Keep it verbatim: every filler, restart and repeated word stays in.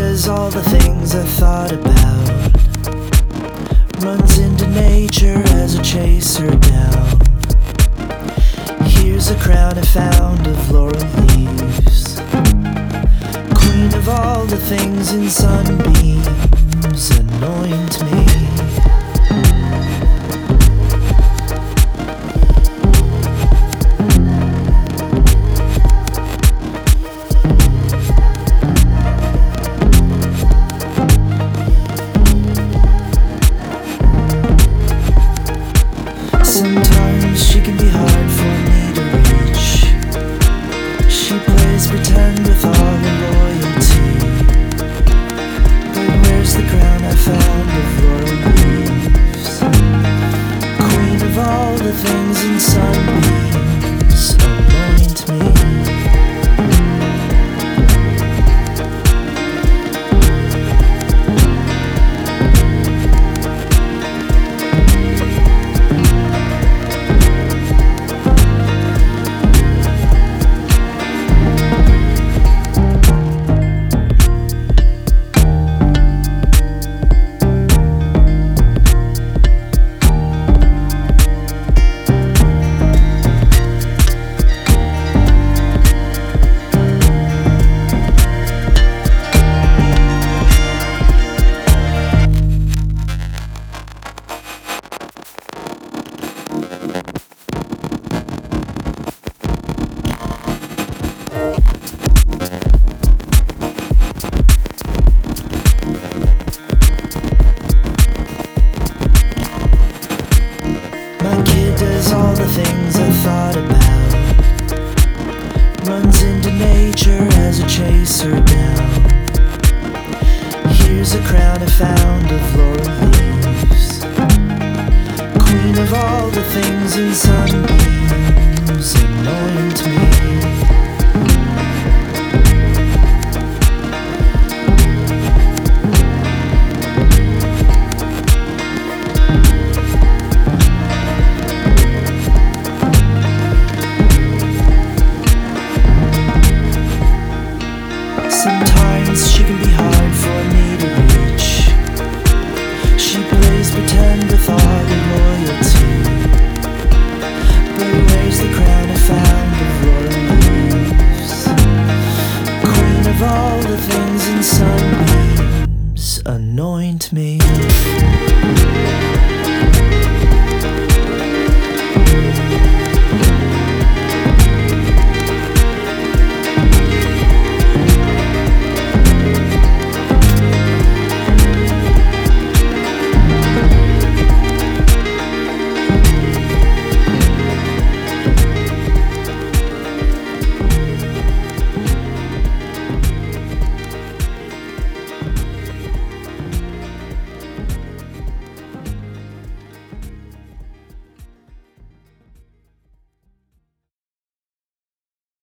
does all the things I thought about. Runs into nature as a chaser down. Here's a crown I found of laurel leaves. Queen of all the things in sunbeams, anoint me. Sometimes she can be hard for me to reach. She plays pretend with all her loyalty. But where's the crown I found of laurel leaves? Queen of all the things in sunbeams, anoint me. Does all the things I thought about. Runs into nature as a chaser down. Here's a crown I found of laurel leaves. Queen of all the things in sunbeams, anoint me. Sometimes she can be hard for me to reach. She plays pretend with all her loyalty. But where's the crown I found of laurel leaves? Queen of all the things in sunbeams, anoint me.